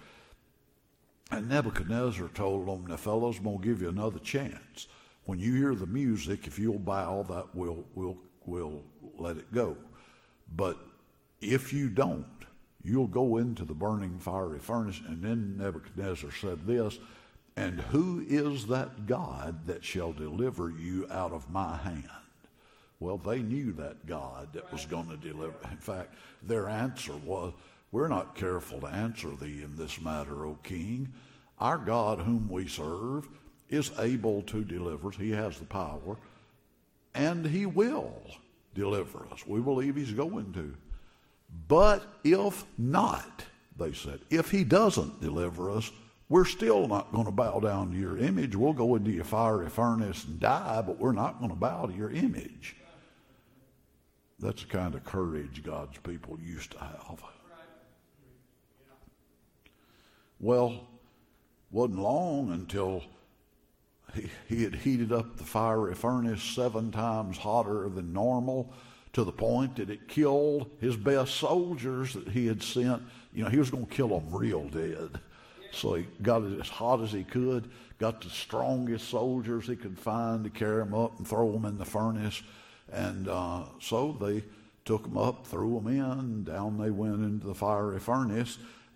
And Nebuchadnezzar told them, now fellows, I'm going to give you another chance. When you hear the music, if you'll bow, that will will will let it go. But if you don't, you'll go into the burning fiery furnace. And then Nebuchadnezzar said this, and who is that God that shall deliver you out of my hand? Well, they knew that God that was going to deliver. In fact, their answer was, we're not careful to answer thee in this matter, O king. Our God whom we serve is able to deliver us. He has the power, and he will deliver us. We believe he's going to. But if not, they said, if he doesn't deliver us, we're still not going to bow down to your image. We'll go into your fiery furnace and die, but we're not going to bow to your image. That's the kind of courage God's people used to have. Well, wasn't long until he, he had heated up the fiery furnace seven times hotter than normal, to the point that it killed his best soldiers that he had sent. You know, he was going to kill them real dead. So he got it as hot as he could, got the strongest soldiers he could find to carry them up and throw them in the furnace. And uh, so they took them up, threw them in, down they went into the fiery furnace.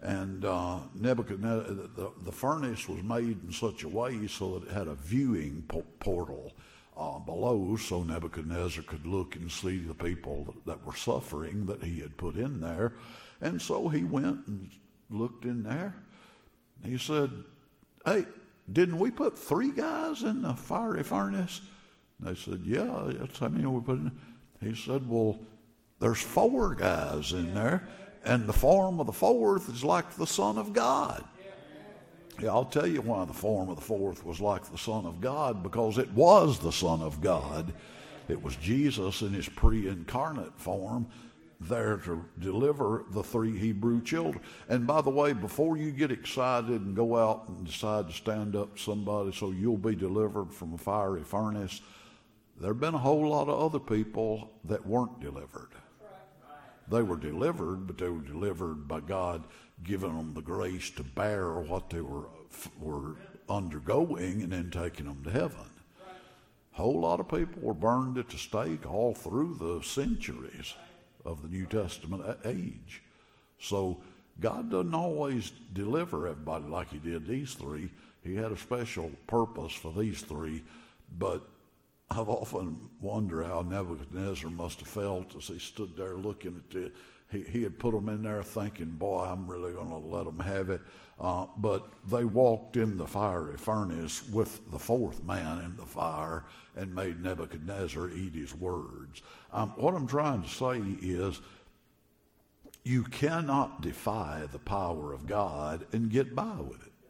And uh, Nebuchadnezzar, the, the furnace was made in such a way so that it had a viewing po- portal uh, below, so Nebuchadnezzar could look and see the people that, that were suffering that he had put in there. And so he went and looked in there. He said, "Hey, didn't we put three guys in the fiery furnace?" They said, "Yeah, that's how many we put in." He said, "Well, there's four guys in there, and the form of the fourth is like the Son of God." Yeah, I'll tell you why the form of the fourth was like the Son of God, because it was the Son of God. It was Jesus in his pre-incarnate form there to deliver the three Hebrew children. And by the way, before you get excited and go out and decide to stand up to somebody so you'll be delivered from a fiery furnace, there have been a whole lot of other people that weren't delivered. They were delivered, but they were delivered by God giving them the grace to bear what they were were undergoing and then taking them to heaven. A whole lot of people were burned at the stake all through the centuries of the New Testament age. So God doesn't always deliver everybody like he did these three. He had a special purpose for these three, but I've often wondered how Nebuchadnezzar must have felt as he stood there looking at it. He, he had put them in there thinking, boy, I'm really going to let them have it. Uh, but they walked in the fiery furnace with the fourth man in the fire and made Nebuchadnezzar eat his words. Um, what I'm trying to say is you cannot defy the power of God and get by with it.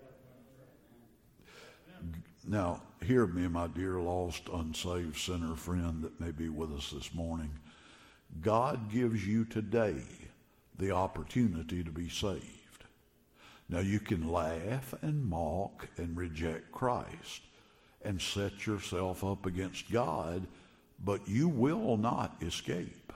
Now, hear me, my dear lost, unsaved sinner friend that may be with us this morning. God gives you today the opportunity to be saved. Now, you can laugh and mock and reject Christ and set yourself up against God, but you will not escape.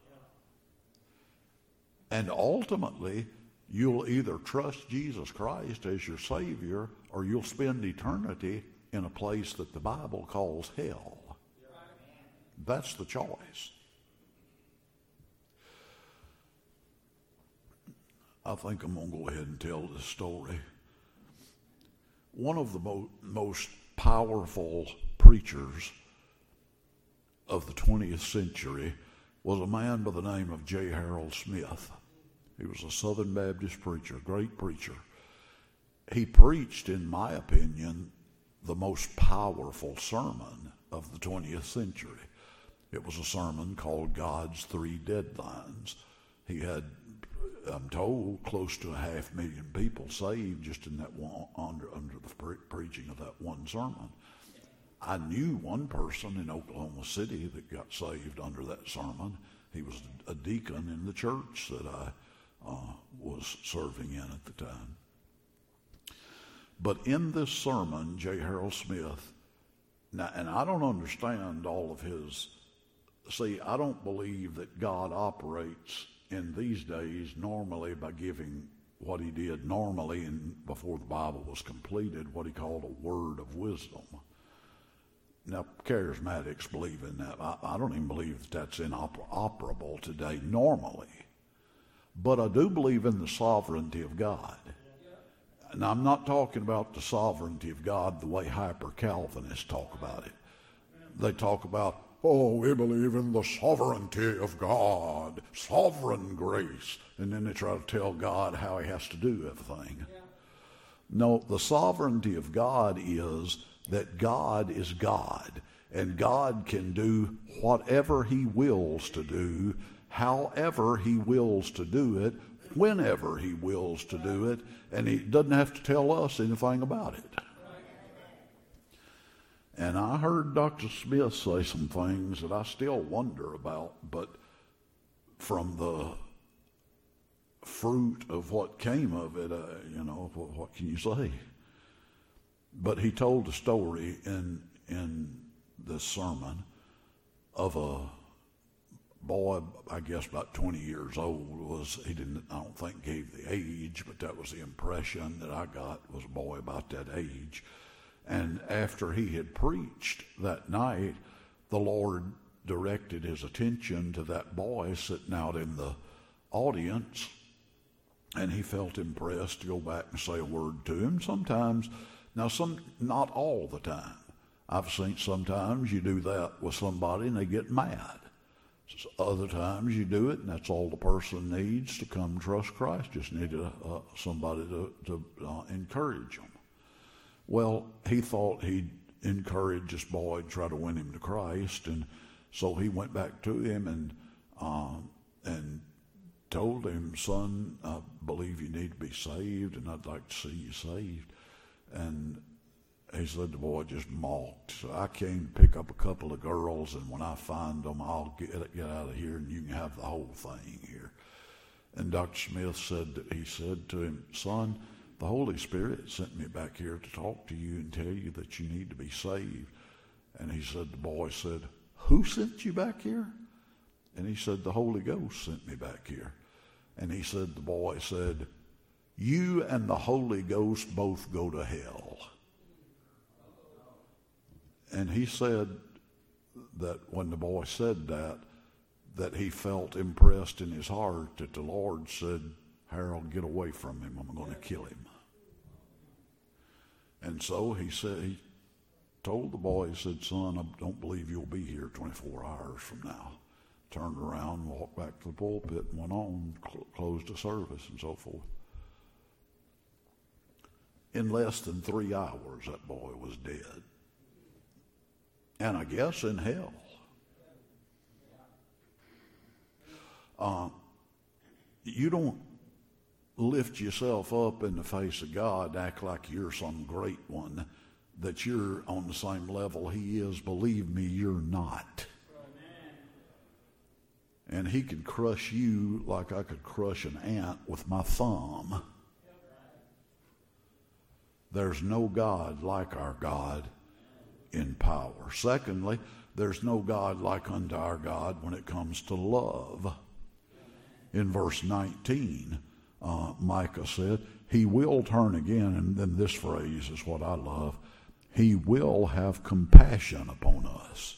And ultimately, you'll either trust Jesus Christ as your Savior, or you'll spend eternity in a place that the Bible calls hell. That's the choice. I think I'm going to go ahead and tell this story. One of the mo- most powerful preachers of the twentieth century was a man by the name of J. Harold Smith. He was a Southern Baptist preacher, great preacher. He preached, in my opinion, the most powerful sermon of the twentieth century. It was a sermon called God's Three Deadlines. He had, I'm told, close to a half million people saved just in that one, under, under the pre- preaching of that one sermon. I knew one person in Oklahoma City that got saved under that sermon. He was a deacon in the church that I uh, was serving in at the time. But in this sermon, J. Harold Smith, now, and I don't understand all of his, see, I don't believe that God operates in these days normally by giving what he did normally in, before the Bible was completed, what he called a word of wisdom. Now, charismatics believe in that. I, I don't even believe that that's inoperable today normally. But I do believe in the sovereignty of God. And I'm not talking about the sovereignty of God the way hyper-Calvinists talk about it. They talk about, oh, we believe in the sovereignty of God, sovereign grace. And then they try to tell God how he has to do everything. Yeah. No, the sovereignty of God is that God is God. And God can do whatever he wills to do, however he wills to do it, whenever he wills to do it, and he doesn't have to tell us anything about it. And I heard Doctor Smith say some things that I still wonder about, but from the fruit of what came of it, uh, you know, what, what can you say? But he told a story in in this sermon of a boy, I guess about twenty years old. Was he didn't, I don't think gave the age, but that was the impression that I got, was a boy about that age. And after he had preached that night, the Lord directed his attention to that boy sitting out in the audience, and he felt impressed to go back and say a word to him. Sometimes, now some, not all the time. I've seen sometimes you do that with somebody and they get mad. Other times you do it and that's all the person needs to come trust Christ. Just needed uh, somebody to, to uh, encourage them. Well, he thought he'd encourage this boy, try to win him to Christ, and so he went back to him and um, and told him, son, I believe you need to be saved, and I'd like to see you saved. And he said the boy just mocked. So I came to pick up a couple of girls, and when I find them, I'll get get out of here, and you can have the whole thing here. And Doctor Smith said that he said to him, son, the Holy Spirit sent me back here to talk to you and tell you that you need to be saved. And he said, the boy said, who sent you back here? And he said, the Holy Ghost sent me back here. And he said, the boy said, you and the Holy Ghost both go to hell. And he said that when the boy said that, that he felt impressed in his heart that the Lord said, Harold, get away from him. I'm going to kill him. And so he said, he told the boy, he said, son, I don't believe you'll be here twenty-four hours from now. Turned around, walked back to the pulpit, and went on, cl- closed the service, and so forth. In less than three hours, that boy was dead. And I guess in hell. Uh, you don't lift yourself up in the face of God, act like you're some great one, that you're on the same level he is. Believe me, you're not. And he could crush you like I could crush an ant with my thumb. There's no God like our God in power. Secondly, there's no God like unto our God when it comes to love. In verse nineteen, uh, Micah said, he will turn again, and then this phrase is what I love, he will have compassion upon us.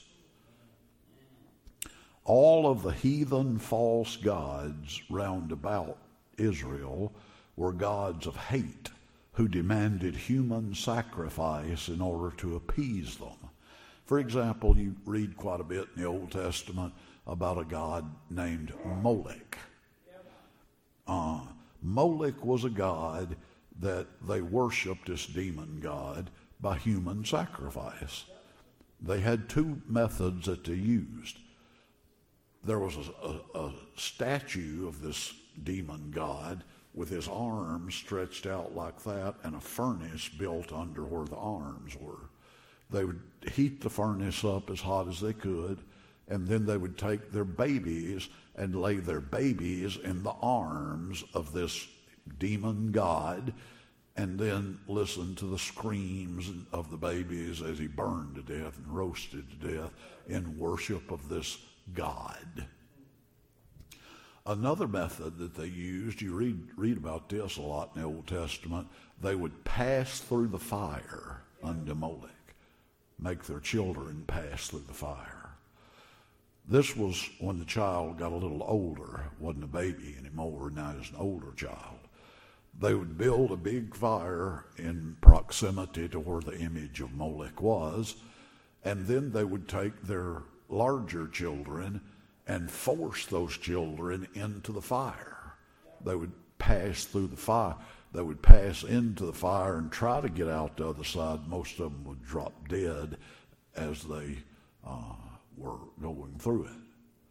All of the heathen false gods round about Israel were gods of hate who demanded human sacrifice in order to appease them. For example, you read quite a bit in the Old Testament about a god named Molech. Uh, Molech was a god that they worshiped, this demon god, by human sacrifice. They had two methods that they used. There was a, a, a statue of this demon god with his arms stretched out like that and a furnace built under where the arms were. They would heat the furnace up as hot as they could, and then they would take their babies and lay their babies in the arms of this demon god, and then listen to the screams of the babies as he burned to death and roasted to death in worship of this God. Another method that they used, you read read about this a lot in the Old Testament, they would pass through the fire unto Molech, make their children pass through the fire. This was when the child got a little older, wasn't a baby anymore, now he's an older child. They would build a big fire in proximity to where the image of Molech was, and then they would take their larger children and force those children into the fire. They would pass through the fire. They would pass into the fire and try to get out the other side. Most of them would drop dead as they uh, were going through it.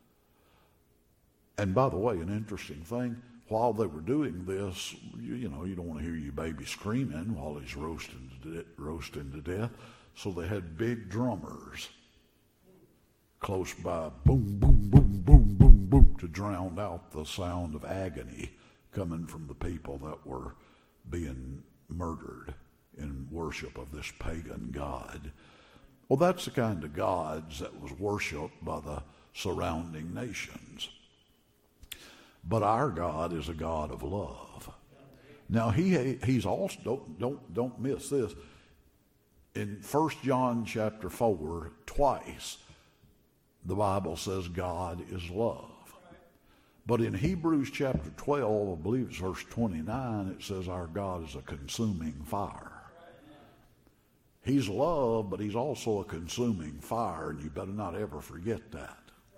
And by the way, an interesting thing, while they were doing this, you, you know, you don't want to hear your baby screaming while he's roasting to, de- roasting to death. So they had big drummers close by, boom, boom, boom, boom, boom, boom, to drown out the sound of agony coming from the people that were being murdered in worship of this pagan god. Well, that's the kind of gods that was worshipped by the surrounding nations. But our God is a God of love. Now, he he's also, don't, don't, don't miss this. In First John chapter four, twice, the Bible says God is love. But in Hebrews chapter twelve, I believe it's verse twenty-nine, it says our God is a consuming fire. He's love, but he's also a consuming fire, and you better not ever forget that.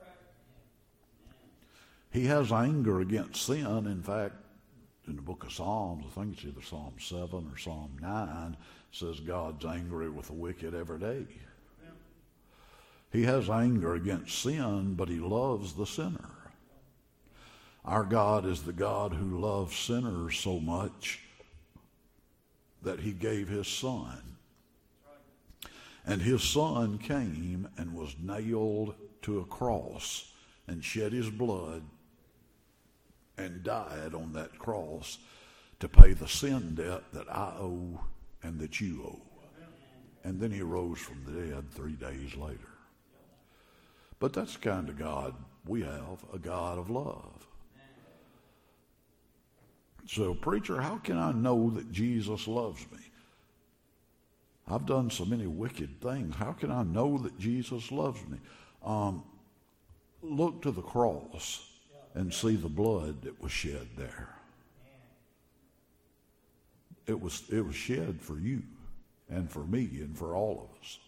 He has anger against sin. In fact, in the book of Psalms, I think it's either Psalm seven or Psalm nine, says God's angry with the wicked every day. He has anger against sin, but he loves the sinner. Our God is the God who loves sinners so much that he gave his Son. And his Son came and was nailed to a cross and shed his blood and died on that cross to pay the sin debt that I owe and that you owe. And then he rose from the dead three days later. But that's the kind of God we have, a God of love. So, preacher, how can I know that Jesus loves me? I've done so many wicked things. How can I know that Jesus loves me? Um, look to the cross and see the blood that was shed there. It was, it was shed for you and for me and for all of us.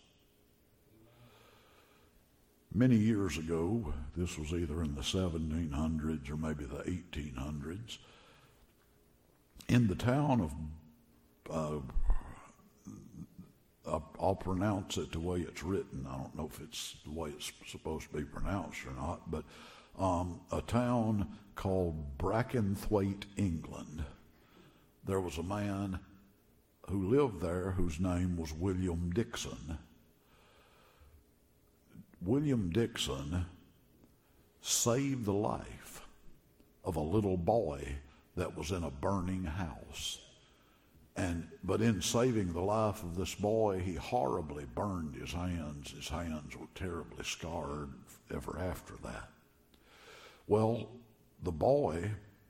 Many years ago, this was either in the seventeen hundreds or maybe the eighteen hundreds, in the town of, uh, I'll, I'll pronounce it the way it's written. I don't know if it's the way it's supposed to be pronounced or not, but um, a town called Brackenthwaite, England. There was a man who lived there whose name was William Dixon. William Dixon saved the life of a little boy that was in a burning house. And but in saving the life of this boy, he horribly burned his hands. His hands were terribly scarred ever after that. Well, the boy,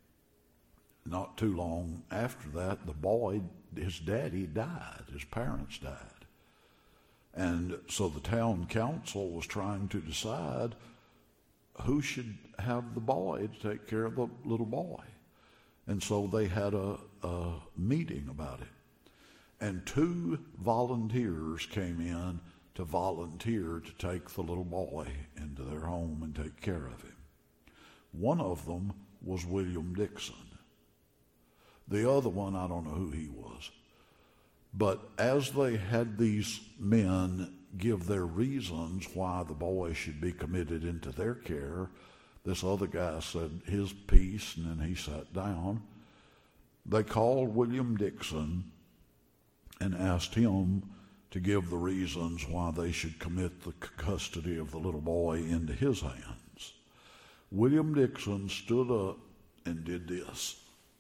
not too long after that, the boy, his daddy died. His parents died. And so the town council was trying to decide who should have the boy to take care of the little boy. And so they had a, a meeting about it. And two volunteers came in to volunteer to take the little boy into their home and take care of him. One of them was William Dixon. The other one, I don't know who he was. But as they had these men give their reasons why the boy should be committed into their care, this other guy said his piece, and then he sat down. They called William Dixon and asked him to give the reasons why they should commit the custody of the little boy into his hands. William Dixon stood up and did this.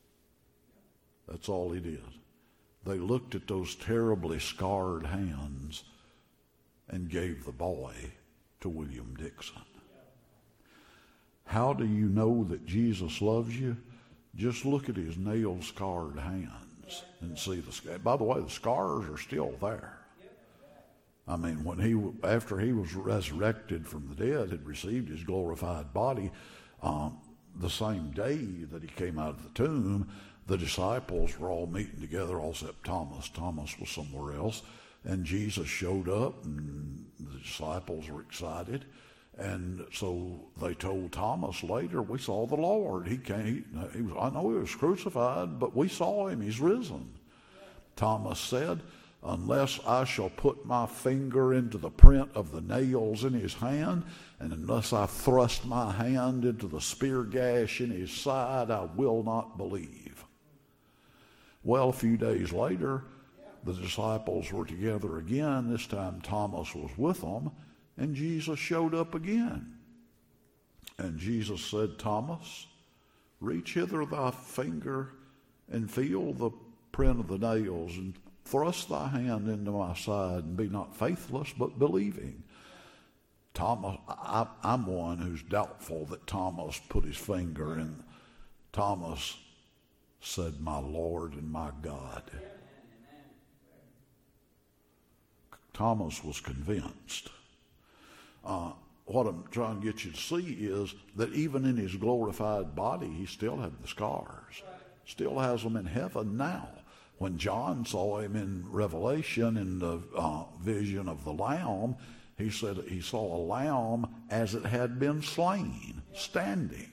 That's all he did. They looked at those terribly scarred hands and gave the boy to William Dixon. How do you know that Jesus loves you? Just look at his nail-scarred hands and see the scars. By the way, the scars are still there. I mean, when he, after he was resurrected from the dead, had received his glorified body, um, the same day that he came out of the tomb, the disciples were all meeting together, all except Thomas. Thomas was somewhere else. And Jesus showed up, and the disciples were excited. And so they told Thomas later, we saw the Lord. He came, he, he was, I know he was crucified, but we saw him. He's risen. Thomas said, unless I shall put my finger into the print of the nails in his hand, and unless I thrust my hand into the spear gash in his side, I will not believe. Well, a few days later, the disciples were together again. This time Thomas was with them, and Jesus showed up again. And Jesus said, Thomas, reach hither thy finger and feel the print of the nails, and thrust thy hand into my side, and be not faithless, but believing. Thomas, I, I'm one who's doubtful that Thomas put his finger in. Thomas said, my Lord and my God. Thomas was convinced. Uh, what I'm trying to get you to see is that even in his glorified body, he still had the scars. Still has them in heaven now. When John saw him in Revelation in the uh, vision of the Lamb, he said he saw a lamb as it had been slain, standing.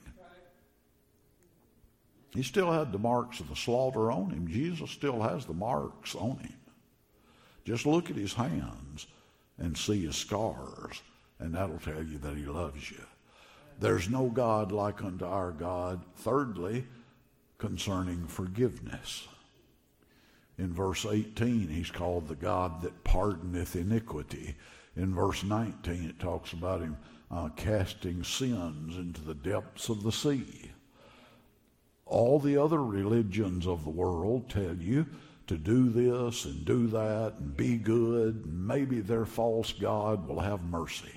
He still had the marks of the slaughter on him. Jesus still has the marks on him. Just look at his hands and see his scars, and that'll tell you that he loves you. There's no God like unto our God. Thirdly, concerning forgiveness. In verse eighteen, he's called the God that pardoneth iniquity. In verse nineteen, it talks about him uh, casting sins into the depths of the sea. All the other religions of the world tell you to do this and do that and be good, and maybe their false God will have mercy.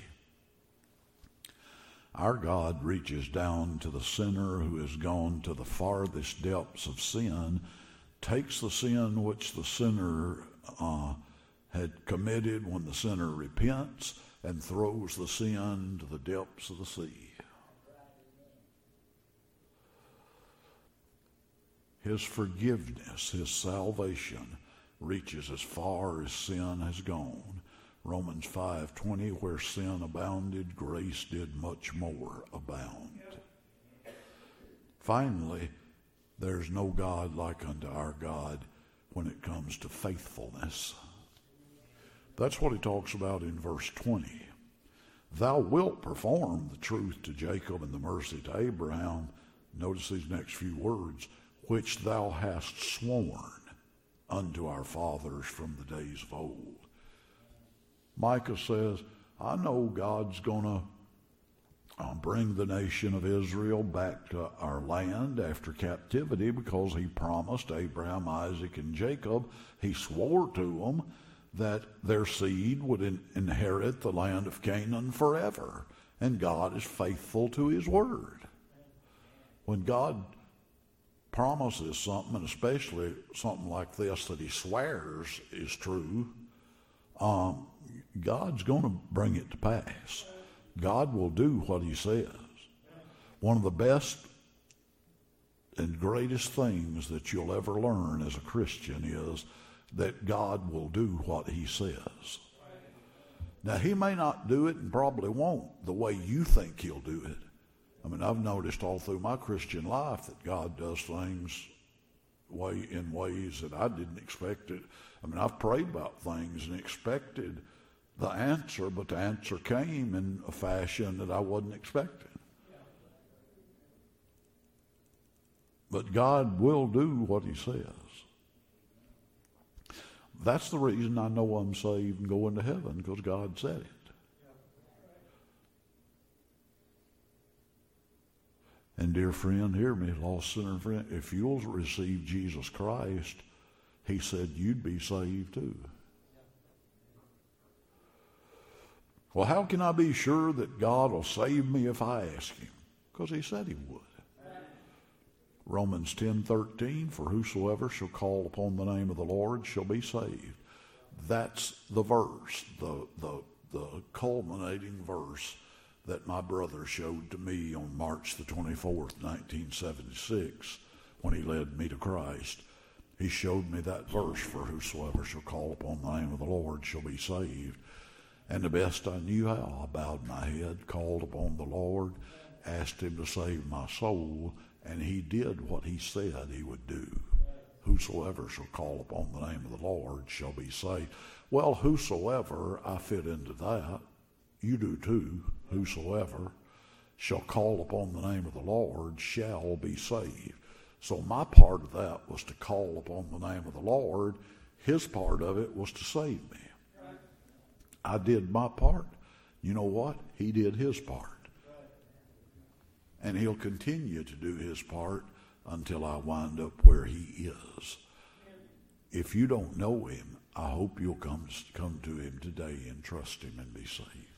Our God reaches down to the sinner who has gone to the farthest depths of sin, takes the sin which the sinner uh, had committed when the sinner repents, and throws the sin to the depths of the sea. His forgiveness, his salvation, reaches as far as sin has gone. Romans five twenty, where sin abounded, grace did much more abound. Finally, there's no God like unto our God when it comes to faithfulness. That's what he talks about in verse twenty. Thou wilt perform the truth to Jacob and the mercy to Abraham. Notice these next few words, which thou hast sworn unto our fathers from the days of old. Micah says, I know God's going to uh, bring the nation of Israel back to our land after captivity because he promised Abraham, Isaac, and Jacob, he swore to them that their seed would in- inherit the land of Canaan forever. And God is faithful to his word. When God promises something, and especially something like this that he swears is true, um, God's going to bring it to pass. God will do what he says. One of the best and greatest things that you'll ever learn as a Christian is that God will do what he says. Now, he may not do it and probably won't the way you think he'll do it. I mean, I've noticed all through my Christian life that God does things way in ways that I didn't expect it. I mean, I've prayed about things and expected the answer, but the answer came in a fashion that I wasn't expecting. But God will do what he says. That's the reason I know I'm saved and going to heaven, because God said it. And dear friend, hear me, lost sinner friend, if you'll receive Jesus Christ, he said you'd be saved too. Well, how can I be sure that God will save me if I ask him? Because he said he would. Romans ten thirteen, for whosoever shall call upon the name of the Lord shall be saved. That's the verse, the, the, the culminating verse that my brother showed to me on March the twenty-fourth, nineteen seventy-six, when he led me to Christ. He showed me that verse, for whosoever shall call upon the name of the Lord shall be saved. And the best I knew how, I bowed my head, called upon the Lord, asked him to save my soul, and he did what he said he would do. Whosoever shall call upon the name of the Lord shall be saved. Well, whosoever, I fit into that. You do too. Whosoever shall call upon the name of the Lord shall be saved. So my part of that was to call upon the name of the Lord. His part of it was to save me. I did my part. You know what? He did his part. And he'll continue to do his part until I wind up where he is. If you don't know him, I hope you'll come, come to him today and trust him and be saved.